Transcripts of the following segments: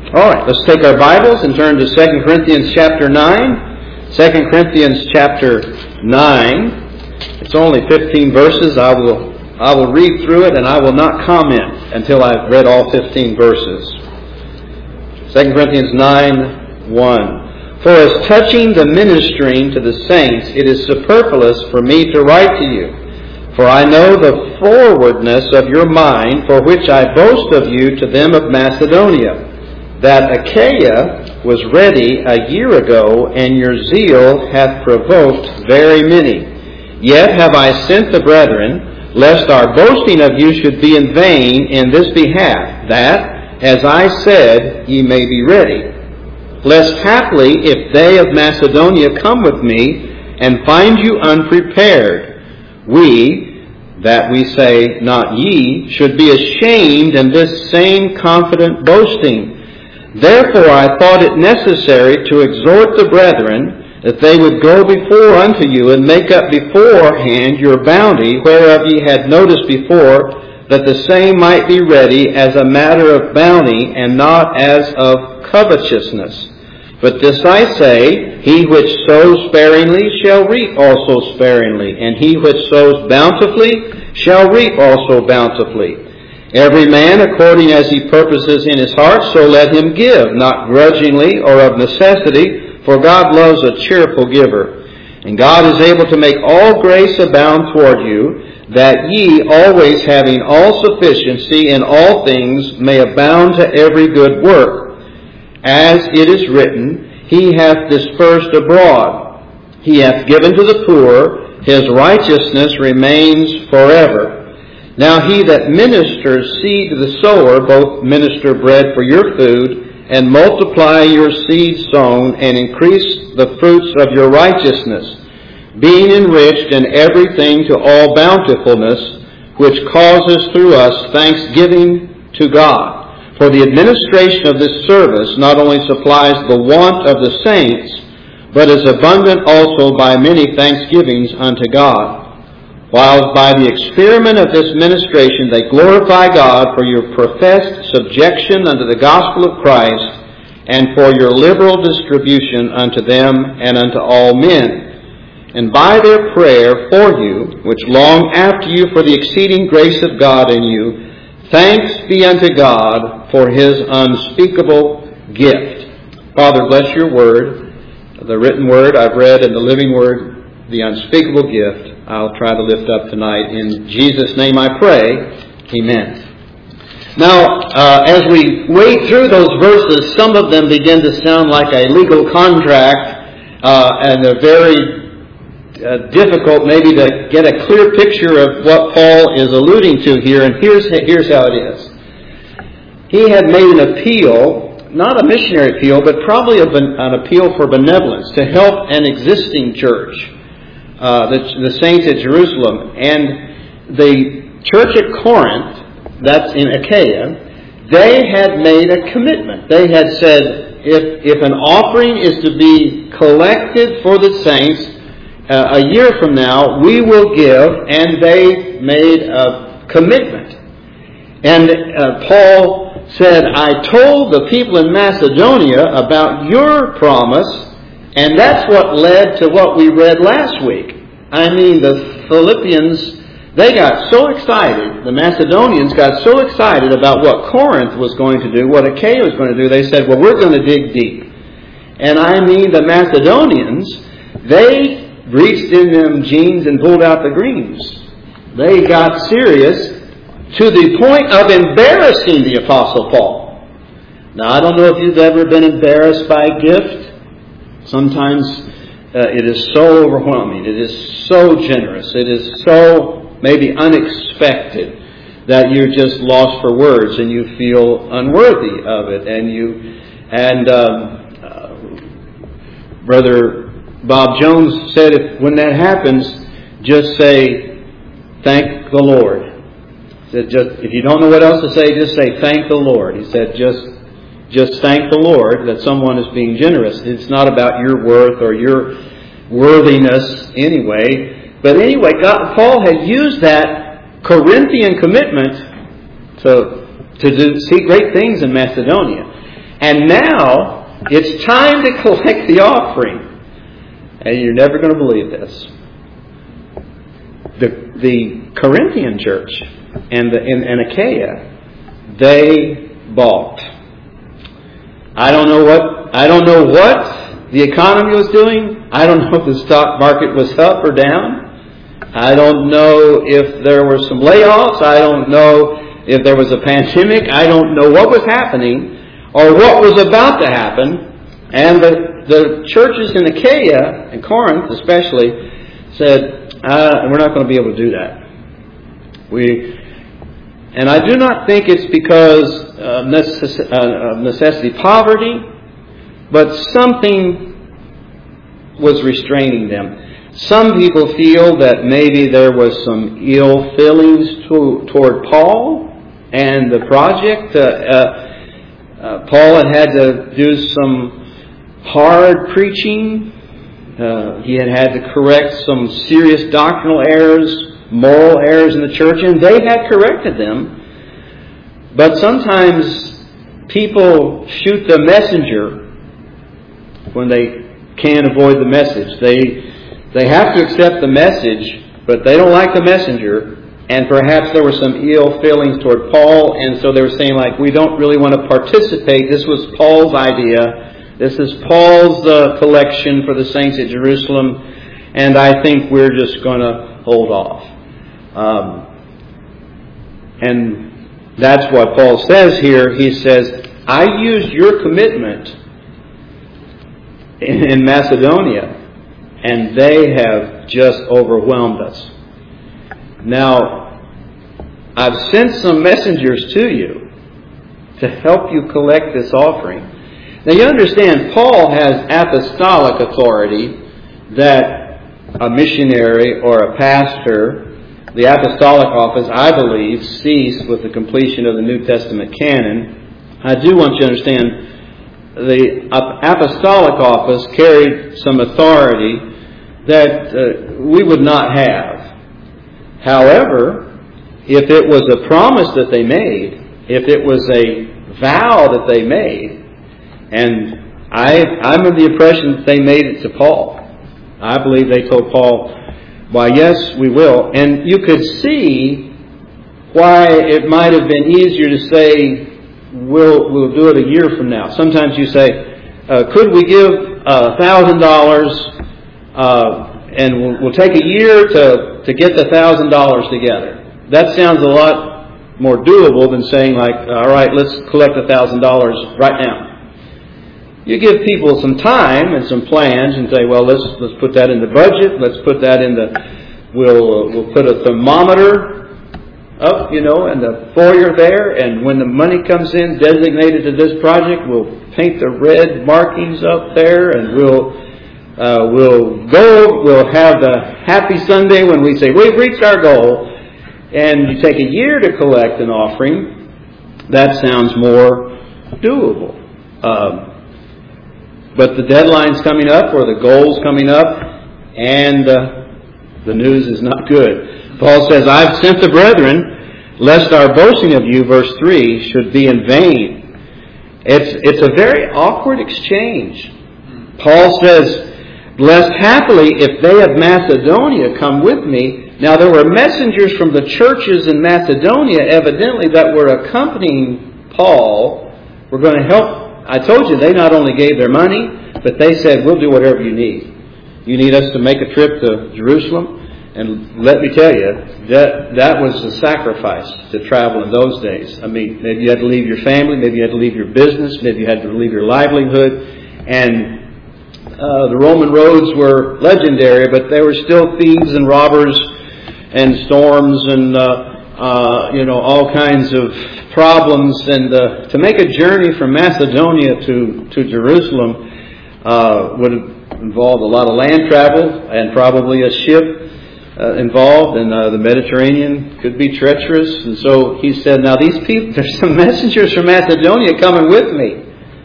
All right, let's take our Bibles and turn to 2 Corinthians chapter 9. 2 Corinthians chapter 9. It's only 15 verses. I will read through it and I will not comment until I've read all 15 verses. 2 Corinthians 9:1. For as touching the ministering to the saints, it is superfluous for me to write to you. For I know the forwardness of your mind, for which I boast of you to them of Macedonia, that Achaia was ready a year ago, and your zeal hath provoked very many. Yet have I sent the brethren, lest our boasting of you should be in vain in this behalf, that, as I said, ye may be ready. Lest haply, if they of Macedonia come with me, and find you unprepared, we, that we say, not ye, should be ashamed in this same confident boasting. Therefore I thought it necessary to exhort the brethren, that they would go before unto you, and make up beforehand your bounty, whereof ye had noticed before, that the same might be ready as a matter of bounty, and not as of covetousness. But this I say, he which sows sparingly shall reap also sparingly, and he which sows bountifully shall reap also bountifully. Every man according as he purposes in his heart, so let him give, not grudgingly or of necessity, for God loves a cheerful giver. And God is able to make all grace abound toward you, that ye, always having all sufficiency in all things, may abound to every good work. As it is written, He hath dispersed abroad. He hath given to the poor. His righteousness remains forever. Now he that ministers seed to the sower, both minister bread for your food, and multiply your seed sown, and increase the fruits of your righteousness, being enriched in everything to all bountifulness, which causes through us thanksgiving to God. For the administration of this service not only supplies the want of the saints, but is abundant also by many thanksgivings unto God. While by the experiment of this ministration they glorify God for your professed subjection unto the gospel of Christ, and for your liberal distribution unto them and unto all men. And by their prayer for you, which long after you for the exceeding grace of God in you, thanks be unto God for His unspeakable gift. Father, bless your word, the written word I've read, and the living word, the unspeakable gift, I'll try to lift up tonight. In Jesus' name I pray. Amen. Now, as we wade through those verses, some of them begin to sound like a legal contract, and they're very difficult maybe to get a clear picture of what Paul is alluding to here. And here's how it is. He had made an appeal, not a missionary appeal, but probably an appeal for benevolence to help an existing church, the saints at Jerusalem. And the church at Corinth, that's in Achaia, they had made a commitment. They had said, if an offering is to be collected for the saints, a year from now, we will give, and they made a commitment. And Paul said, I told the people in Macedonia about your promise, and that's what led to what we read last week. I mean, the Philippians, they got so excited, the Macedonians got so excited about what Corinth was going to do, what Achaia was going to do, they said, well, we're going to dig deep. And I mean, the Macedonians, they reached in them jeans and pulled out the greens. They got serious to the point of embarrassing the Apostle Paul. Now, I don't know if you've ever been embarrassed by a gift. Sometimes it is so overwhelming. It is so generous. It is so maybe unexpected that you're just lost for words and you feel unworthy of it. And Brother Bob Jones said, when that happens, just say, thank the Lord. He said, if you don't know what else to say, just say, thank the Lord. He said, just thank the Lord that someone is being generous. It's not about your worth or your worthiness anyway. But anyway, Paul had used that Corinthian commitment to see great things in Macedonia. And now it's time to collect the offering. And you're never going to believe this. The Corinthian church and in Achaia, they balked. I don't know what the economy was doing. I don't know if the stock market was up or down. I don't know if there were some layoffs. I don't know if there was a pandemic. I don't know what was happening or what was about to happen. And the churches in Achaia and Corinth especially said, we're not going to be able to do that. And I do not think it's because of necessity, poverty, but something was restraining them. Some people feel that maybe there was some ill feelings toward Paul and the project. Paul had to do some hard preaching. He had to correct some serious doctrinal errors, moral errors in the church, and they had corrected them. But sometimes people shoot the messenger when they can't avoid the message. They have to accept the message, but they don't like the messenger. And perhaps there were some ill feelings toward Paul, and so they were saying, like, we don't really want to participate. This was Paul's idea. This is Paul's collection for the saints at Jerusalem, and I think we're just going to hold off. And that's what Paul says here. He says, I used your commitment in Macedonia, and they have just overwhelmed us. Now, I've sent some messengers to you to help you collect this offering. Now you understand, Paul has apostolic authority that a missionary or a pastor, the apostolic office, I believe, ceased with the completion of the New Testament canon. I do want you to understand, the apostolic office carried some authority that we would not have. However, if it was a promise that they made, if it was a vow that they made, and I'm of the impression that they made it to Paul. I believe they told Paul, why, yes, we will. And you could see why it might have been easier to say, we'll do it a year from now. Sometimes you say, could we give $1,000 and we'll take a year to get the $1,000 together. That sounds a lot more doable than saying, like, all right, let's collect $1,000 right now. You give people some time and some plans and say, well, let's put that in the budget. Let's put that in we'll put a thermometer up, in the foyer there, and when the money comes in designated to this project, we'll paint the red markings up there, and we'll have the happy Sunday when we say we've reached our goal. And you take a year to collect an offering, that sounds more doable. But the deadline's coming up, or the goal's coming up, and the news is not good. Paul says, I've sent the brethren, lest our boasting of you, verse 3, should be in vain. It's a very awkward exchange. Paul says, lest happily, if they of Macedonia come with me. Now there were messengers from the churches in Macedonia, evidently, that were accompanying Paul. We're going to help. I told you, they not only gave their money, but they said, we'll do whatever you need. You need us to make a trip to Jerusalem? And let me tell you, that was a sacrifice to travel in those days. I mean, maybe you had to leave your family, maybe you had to leave your business, maybe you had to leave your livelihood. And the Roman roads were legendary, but there were still thieves and robbers and storms and all kinds of problems. And to make a journey from Macedonia to Jerusalem would involve a lot of land travel and probably a ship involved, and the Mediterranean could be treacherous. And so he said, now these people, there's some messengers from Macedonia coming with me.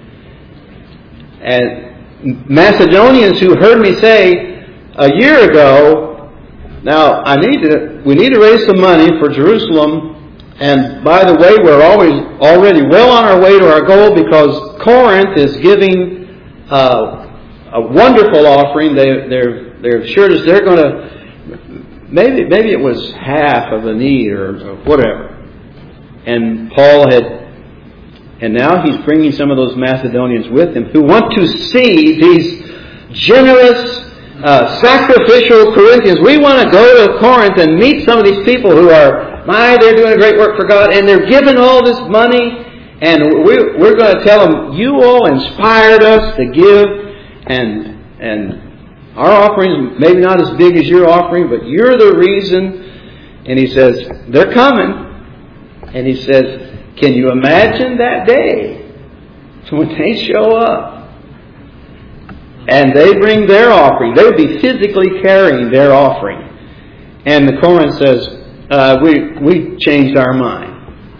And Macedonians who heard me say a year ago, now we need to raise some money for Jerusalem. And by the way, we're already well on our way to our goal, because Corinth is giving a wonderful offering. They're assured us they're going to, maybe it was half of the need or whatever. And Paul and now he's bringing some of those Macedonians with him who want to see these generous, sacrificial Corinthians. We want to go to Corinth and meet some of these people who are, they're doing a great work for God, and they're giving all this money, and we're going to tell them, you all inspired us to give, and our offering is maybe not as big as your offering, but you're the reason. And he says, they're coming. And he says, can you imagine that day when they show up and they bring their offering? They would be physically carrying their offering. And the Corinth says, we changed our mind.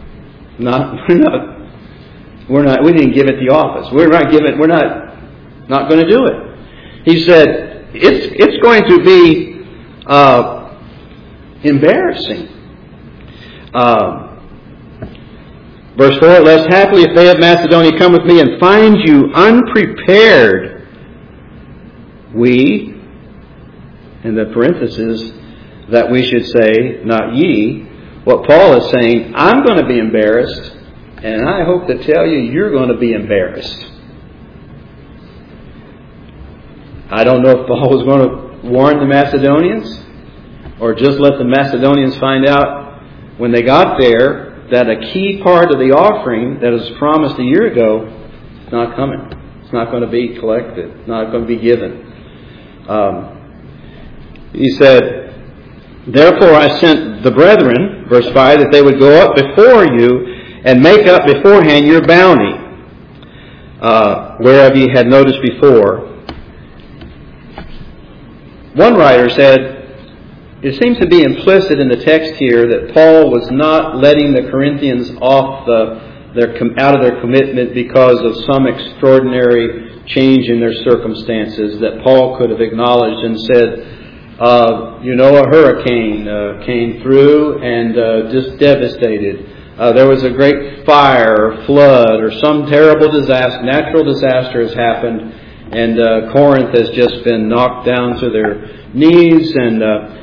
We didn't give it the office. We're not going to do it. He said, it's going to be embarrassing. Verse 4, lest happily if they of Macedonia come with me and find you unprepared, we, in the parenthesis, that we should say, not ye. What Paul is saying, I'm going to be embarrassed, and I hope to tell you, you're going to be embarrassed. I don't know if Paul was going to warn the Macedonians, or just let the Macedonians find out when they got there that a key part of the offering that was promised a year ago is not coming. It's not going to be collected. It's not going to be given. He said, therefore I sent the brethren, verse 5, that they would go up before you and make up beforehand your bounty, whereof ye had noticed before. One writer said, it seems to be implicit in the text here that Paul was not letting the Corinthians off out of their commitment because of some extraordinary change in their circumstances, that Paul could have acknowledged and said, a hurricane came through and just devastated. There was a great fire or flood or some terrible disaster, natural disaster has happened, and Corinth has just been knocked down to their knees, and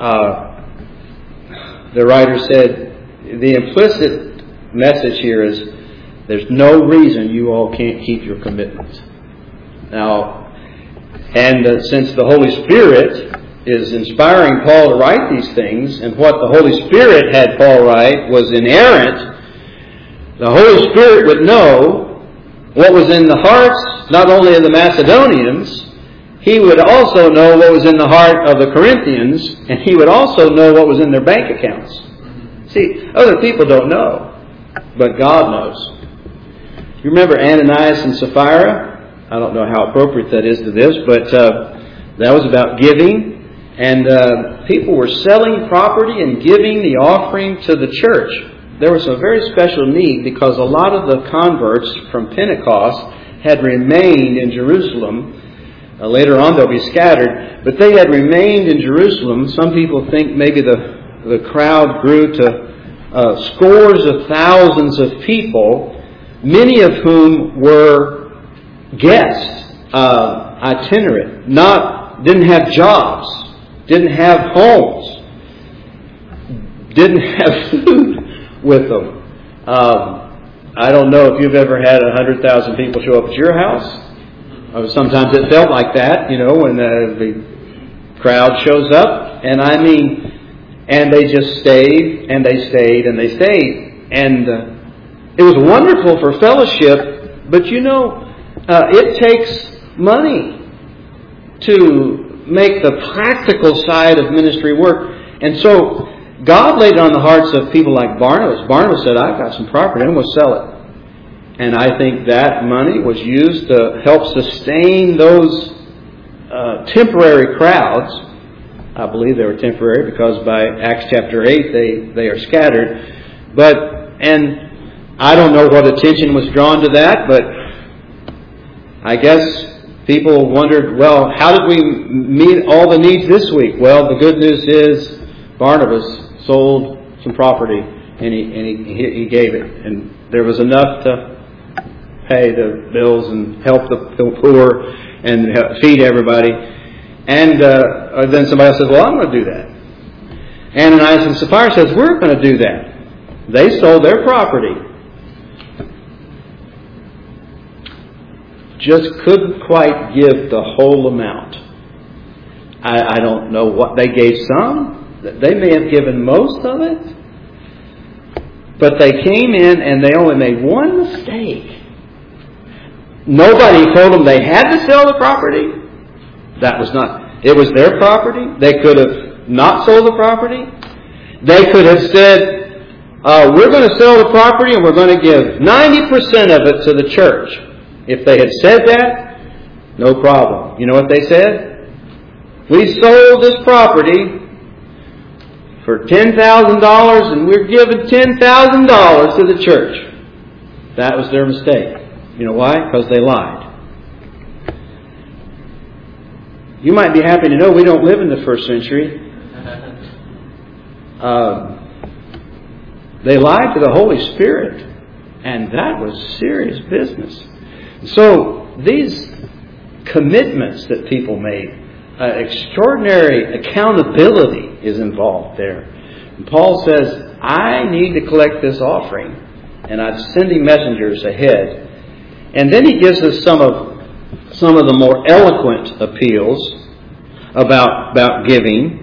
the writer said, the implicit message here is, there's no reason you all can't keep your commitments. Now, and since the Holy Spirit is inspiring Paul to write these things, and what the Holy Spirit had Paul write was inerrant, the Holy Spirit would know what was in the hearts not only of the Macedonians, he would also know what was in the heart of the Corinthians, and he would also know what was in their bank accounts. See, other people don't know, but God knows. You remember Ananias and Sapphira? I don't know how appropriate that is to this, but that was about giving. And people were selling property and giving the offering to the church. There was a very special need because a lot of the converts from Pentecost had remained in Jerusalem. Later on they'll be scattered, but they had remained in Jerusalem. Some people think maybe the crowd grew to scores of thousands of people, many of whom were guests, itinerant, didn't have jobs, didn't have homes, didn't have food with them. I don't know if you've ever had 100,000 people show up at your house. Sometimes it felt like that, when the crowd shows up. And they just stayed, and they stayed, and they stayed. And it was wonderful for fellowship, but it takes money to make the practical side of ministry work. And so God laid it on the hearts of people like Barnabas. Barnabas said, I've got some property, I'm going to sell it. And I think that money was used to help sustain those temporary crowds. I believe they were temporary because by Acts chapter 8 they are scattered. And I don't know what attention was drawn to that, but I guess people wondered, well, how did we meet all the needs this week? Well, the good news is Barnabas sold some property And he gave it. And there was enough to pay the bills and help the poor and feed everybody. And then somebody says, well, I'm going to do that. Ananias and Sapphira says, we're going to do that. They sold their property. Just couldn't quite give the whole amount. I don't know what they gave some. They may have given most of it. But they came in and they only made one mistake. Nobody told them they had to sell the property. It was their property. They could have not sold the property. They could have said, we're going to sell the property and we're going to give 90% of it to the church. If they had said that, no problem. You know what they said? We sold this property for $10,000 and we're giving $10,000 to the church. That was their mistake. You know why? Because they lied. You might be happy to know we don't live in the first century. They lied to the Holy Spirit, and that was serious business. So these commitments that people made, extraordinary accountability is involved there. And Paul says, I need to collect this offering, and I'm sending messengers ahead. And then he gives us some of the more eloquent appeals about giving.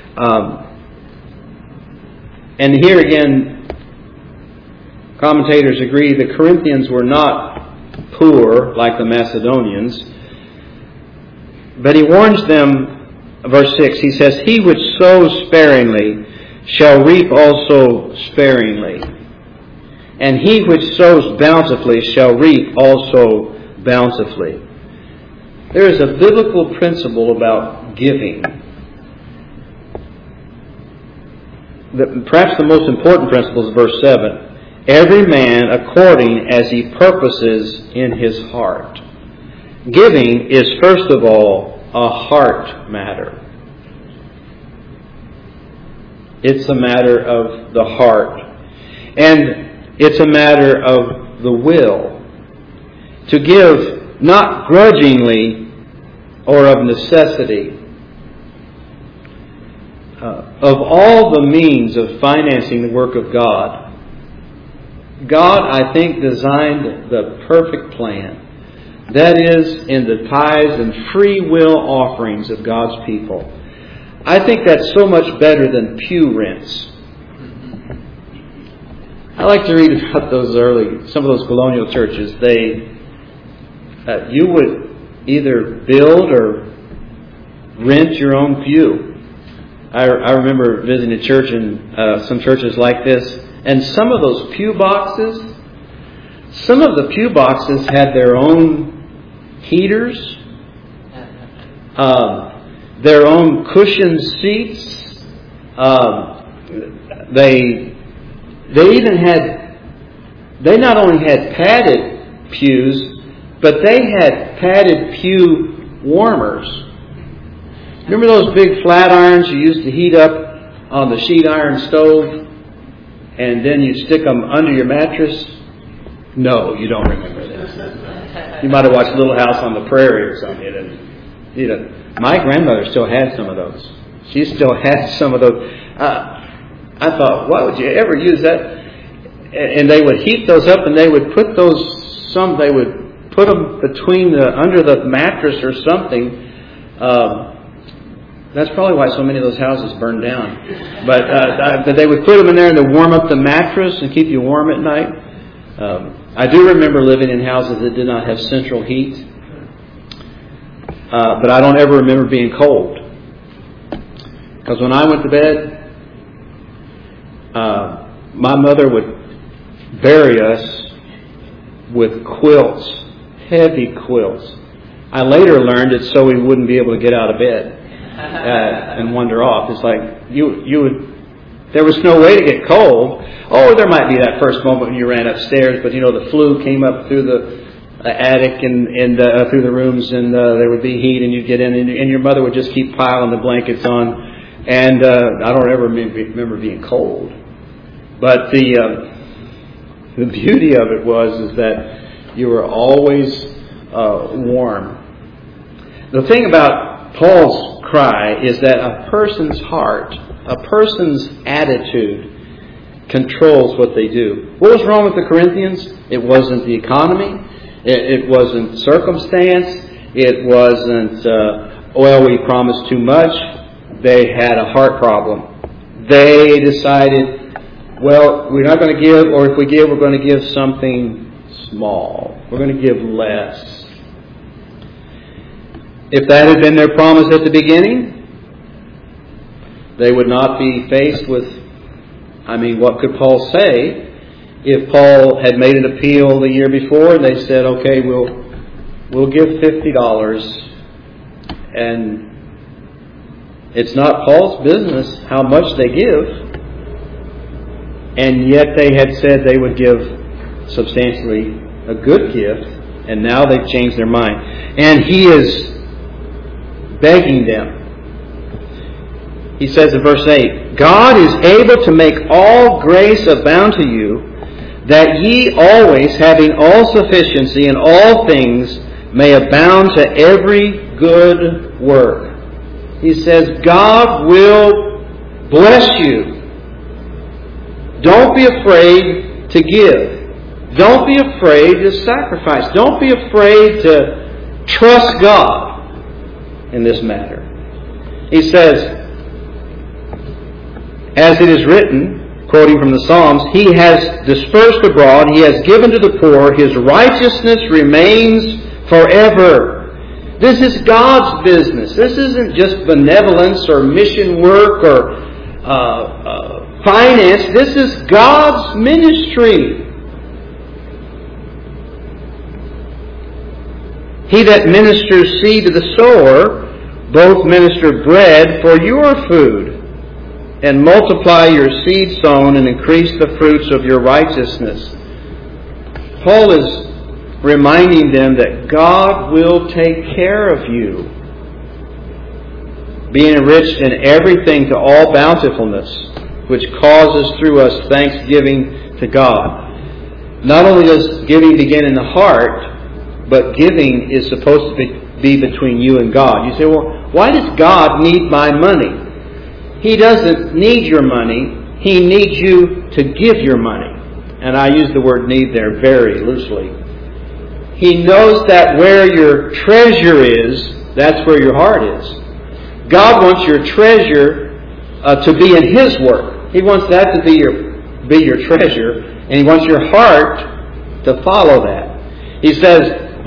And here again, commentators agree the Corinthians were not poor like the Macedonians. But he warns them, verse 6, he says, he which sows sparingly shall reap also sparingly. And he which sows bountifully shall reap also bountifully. There is a biblical principle about giving. Perhaps the most important principle is verse 7. Every man according as he purposes in his heart. Giving is first of all a heart matter. It's a matter of the heart. And it's a matter of the will. To give not grudgingly or of necessity. Of all the means of financing the work of God, God, I think, designed the perfect plan. That is, in the tithes and free will offerings of God's people. I think that's so much better than pew rents. I like to read about some of those colonial churches. You would either build or rent your own pew. I remember visiting a church in some churches like this, and some of those pew boxes, some of the pew boxes had their own heaters, their own cushioned seats. They not only had padded pews, but they had padded pew warmers. Remember those big flat irons you used to heat up on the sheet iron stove, and then you stick them under your mattress? No, you don't remember this. You might have watched Little House on the Prairie or something. My grandmother still had some of those. She still had some of those. I thought, why would you ever use that? And they would heat those up, and they would put they would put them under the mattress or something. That's probably why so many of those houses burned down. But they would put them in there and to warm up the mattress and keep you warm at night. I do remember living in houses that did not have central heat. But I don't ever remember being cold. Because when I went to bed, my mother would bury us with quilts, heavy quilts. I later learned it's so we wouldn't be able to get out of bed and wander off. It's like there was no way to get cold. Oh, there might be that first moment when you ran upstairs, but the flue came up through the attic and through the rooms, and there would be heat, and you'd get in, and your mother would just keep piling the blankets on, and I don't ever remember being cold. But the beauty of it is that you were always warm. The thing about Paul's cry is that a person's heart, a person's attitude controls what they do. What was wrong with the Corinthians? It wasn't the economy. It wasn't circumstance. It wasn't, we promised too much. They had a heart problem. They decided, we're not going to give, or if we give, we're going to give something small. We're going to give less. If that had been their promise at the beginning, they would not be faced with, what could Paul say? If Paul had made an appeal the year before, and they said, okay, we'll give $50, and it's not Paul's business how much they give, and yet they had said they would give substantially a good gift, and now they've changed their mind. And he is begging them. He says in verse 8, God is able to make all grace abound to you, that ye always, having all sufficiency in all things, may abound to every good work. He says, God will bless you. Don't be afraid to give. Don't be afraid to sacrifice. Don't be afraid to trust God in this matter. He says, as it is written, quoting from the Psalms, He has dispersed abroad, He has given to the poor, His righteousness remains forever. This is God's business. This isn't just benevolence or mission work or finance. This is God's ministry. He that ministers seed to the sower, both minister bread for your food, and multiply your seed sown and increase the fruits of your righteousness. Paul is reminding them that God will take care of you, being enriched in everything to all bountifulness, which causes through us thanksgiving to God. Not only does giving begin in the heart, but giving is supposed to be between you and God. You say, well, why does God need my money? He doesn't need your money. He needs you to give your money. And I use the word need there very loosely. He knows that where your treasure is, that's where your heart is. God wants your treasure to be in His work. He wants that to be your treasure, and He wants your heart to follow that. He says,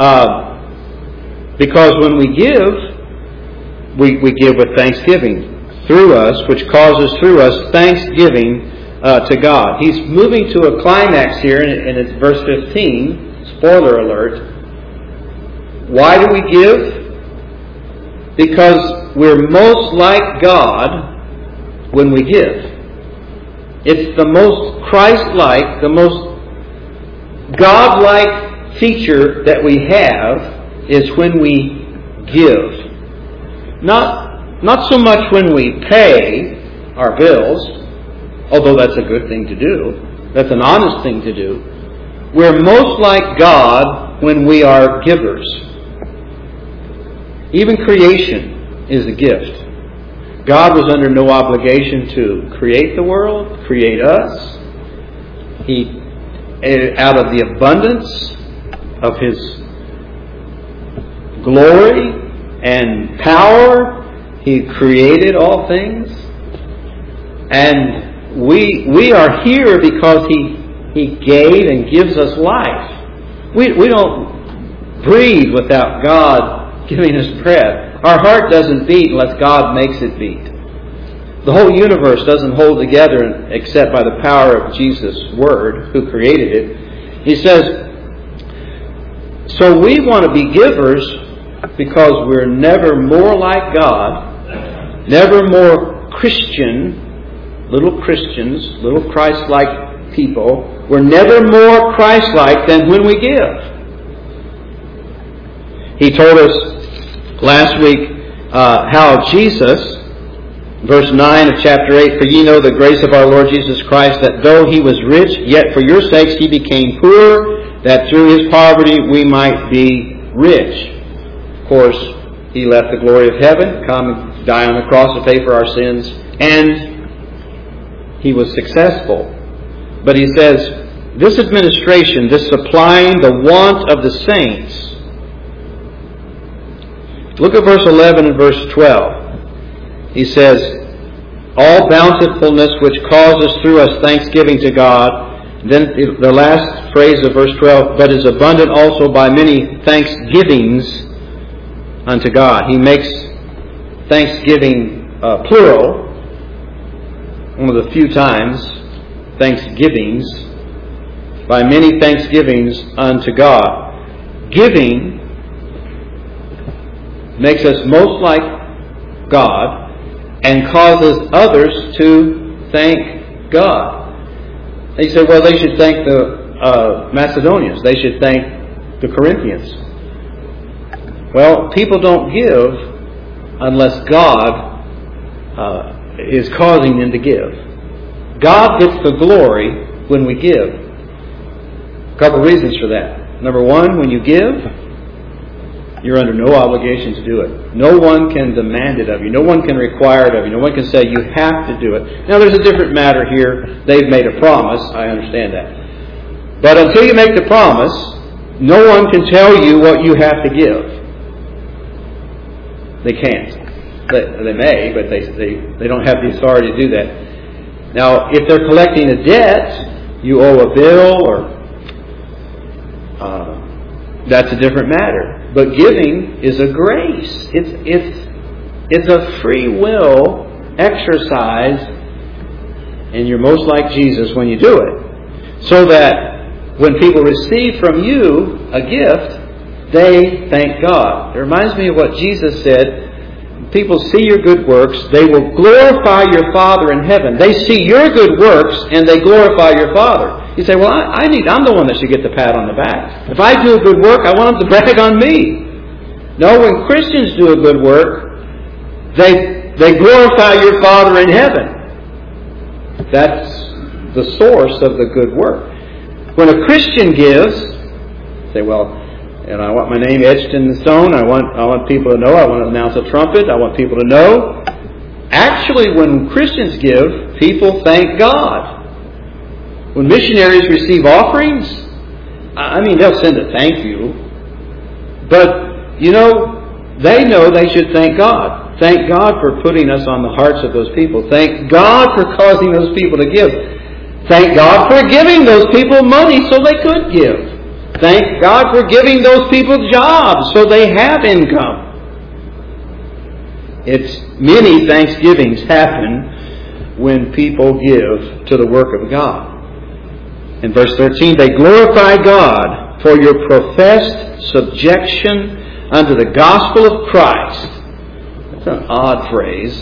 because when we give, we give with thanksgiving through us, which causes through us thanksgiving to God. He's moving to a climax here, and it's verse 15. Spoiler alert. Why do we give? Because we're most like God when we give. It's the most Christ-like, the most God-like feature that we have is when we give. Not so much when we pay our bills, although that's a good thing to do. That's an honest thing to do. We're most like God when we are givers. Even creation is a gift. God was under no obligation to create the world, create us. He, out of the abundance of His glory and power, He created all things. And we are here because He gave and gives us life. We don't breathe without God giving us breath. Our heart doesn't beat unless God makes it beat. The whole universe doesn't hold together except by the power of Jesus' Word, who created it. He says, so we want to be givers because we're never more like God, never more Christian, little Christians, little Christ-like people. We're never more Christ-like than when we give. He told us last week how Jesus Verse 9 of chapter 8, For ye know the grace of our Lord Jesus Christ, that though he was rich, yet for your sakes he became poor, that through his poverty we might be rich. Of course, he left the glory of heaven, come and die on the cross to pay for our sins, and he was successful. But he says, this administration, this supplying the want of the saints. Look at verse 11 and verse 12. He says, all bountifulness which causes through us thanksgiving to God. Then the last phrase of verse 12, but is abundant also by many thanksgivings unto God. He makes thanksgiving plural, one of the few times, thanksgivings, by many thanksgivings unto God. Giving makes us most like God and causes others to thank God. They say, well, they should thank the Macedonians. They should thank the Corinthians. Well, people don't give unless God is causing them to give. God gets the glory when we give. A couple of reasons for that. Number one, when you give, you're under no obligation to do it. No one can demand it of you. No one can require it of you. No one can say you have to do it. Now, there's a different matter here. They've made a promise. I understand that. But until you make the promise, no one can tell you what you have to give. They can't. They may, but they don't have the authority to do that. Now, if they're collecting a debt, you owe a bill, or that's a different matter. But giving is a grace. It's a free will exercise, and you're most like Jesus when you do it. So that when people receive from you a gift, they thank God. It reminds me of what Jesus said. People see your good works, they will glorify your Father in heaven. They see your good works and they glorify your Father. You say, well, I'm the one that should get the pat on the back. If I do a good work, I want them to brag on me. No, when Christians do a good work, they glorify your Father in heaven. That's the source of the good work. When a Christian gives, say, well, and I want my name etched in the stone. I want people to know. I want to announce a trumpet. I want people to know. Actually, when Christians give, people thank God. When missionaries receive offerings, they'll send a thank you. But, they know they should thank God. Thank God for putting us on the hearts of those people. Thank God for causing those people to give. Thank God for giving those people money so they could give. Thank God for giving those people jobs so they have income. It's many thanksgivings happen when people give to the work of God. In verse 13, they glorify God for your professed subjection unto the gospel of Christ. That's an odd phrase.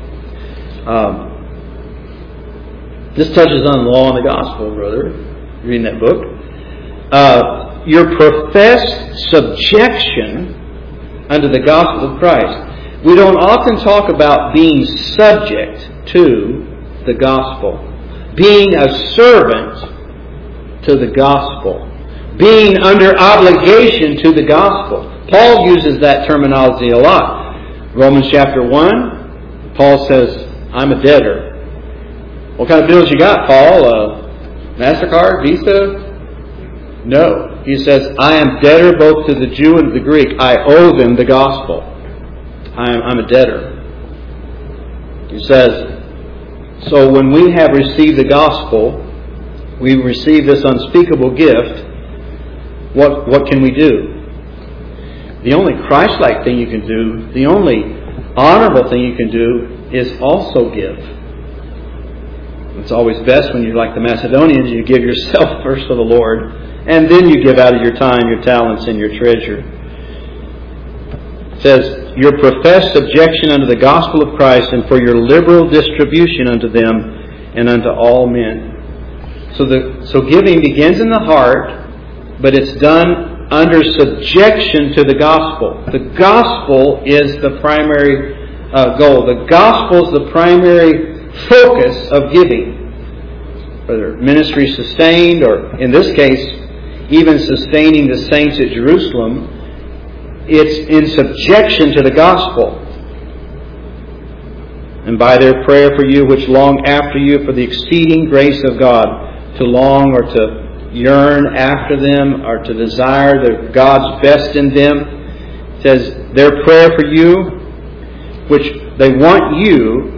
This touches on the law and the gospel, brother. Reading that book. Your professed subjection unto the gospel of Christ. We don't often talk about being subject to the gospel. Being a servant to the gospel. Being under obligation to the gospel. Paul uses that terminology a lot. Romans chapter 1, Paul says, I'm a debtor. What kind of bills you got, Paul? MasterCard? Visa? No. He says, I am debtor both to the Jew and the Greek. I owe them the gospel. I'm a debtor. He says, so when we have received the gospel, we receive this unspeakable gift, what can we do? The only Christ-like thing you can do, the only honorable thing you can do, is also give. It's always best when you're like the Macedonians, you give yourself first to the Lord, and then you give out of your time, your talents, and your treasure. It says, your professed subjection unto the gospel of Christ, and for your liberal distribution unto them and unto all men. So giving begins in the heart, but it's done under subjection to the gospel. The gospel is the primary goal. The gospel is the primary focus of giving. Whether ministry sustained, or in this case, even sustaining the saints at Jerusalem, it's in subjection to the gospel. And by their prayer for you, which long after you for the exceeding grace of God, to long or to yearn after them, or to desire God's best in them. It says their prayer for you, which they want you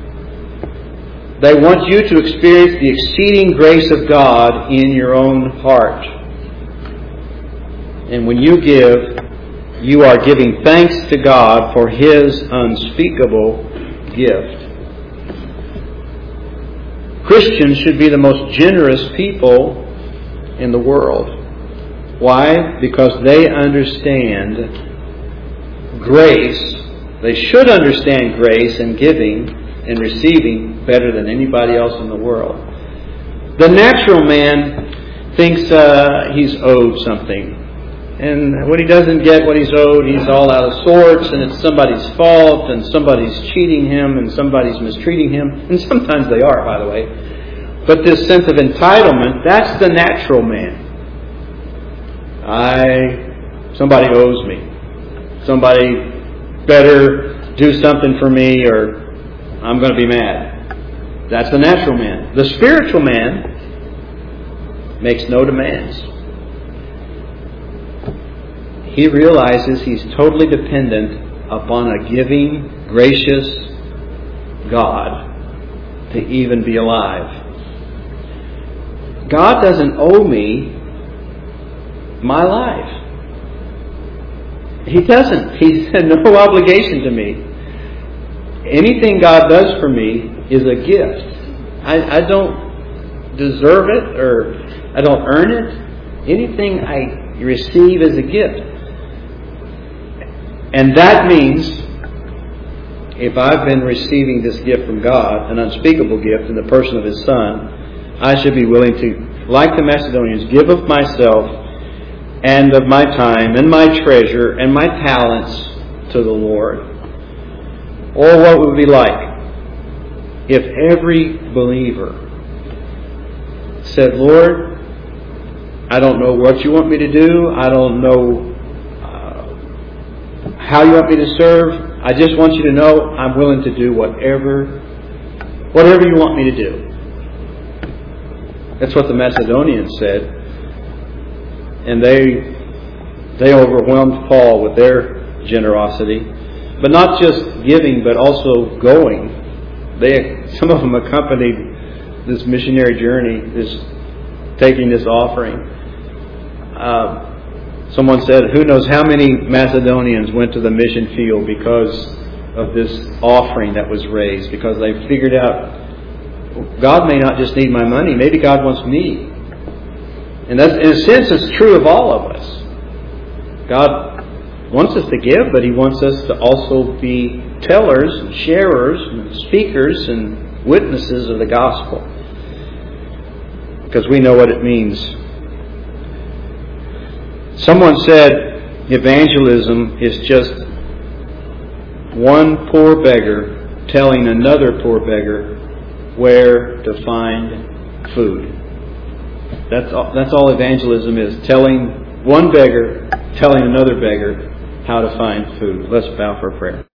to experience the exceeding grace of God in your own heart. And when you give, you are giving thanks to God for His unspeakable gift. Christians should be the most generous people in the world. Why? Because they understand grace. They should understand grace and giving and receiving better than anybody else in the world. The natural man thinks he's owed something. And when he doesn't get what he's owed, he's all out of sorts, and it's somebody's fault, and somebody's cheating him, and somebody's mistreating him. And sometimes they are, by the way. But this sense of entitlement, that's the natural man. Somebody owes me. Somebody better do something for me, or I'm going to be mad. That's the natural man. The spiritual man makes no demands. He realizes he's totally dependent upon a giving, gracious God to even be alive. God doesn't owe me my life. He doesn't. He's had no obligation to me. Anything God does for me is a gift. I don't deserve it, or I don't earn it. Anything I receive is a gift. And that means, if I've been receiving this gift from God, an unspeakable gift in the person of His Son, I should be willing to, like the Macedonians, give of myself and of my time and my treasure and my talents to the Lord. Or what would it be like if every believer said, Lord, I don't know what you want me to do. I don't know how you want me to serve. I just want you to know I'm willing to do whatever you want me to do. That's what the Macedonians said. And they overwhelmed Paul with their generosity. But not just giving, but also going. Some of them accompanied this missionary journey, taking this offering. Someone said, who knows how many Macedonians went to the mission field because of this offering that was raised, because they figured out God may not just need my money, maybe God wants me. And that's, in a sense, it's true of all of us. God wants us to give, but He wants us to also be tellers and sharers and speakers and witnesses of the gospel, because we know what it means. Someone said evangelism is just one poor beggar telling another poor beggar where to find food. That's all evangelism is. Telling one beggar, telling another beggar how to find food. Let's bow for prayer.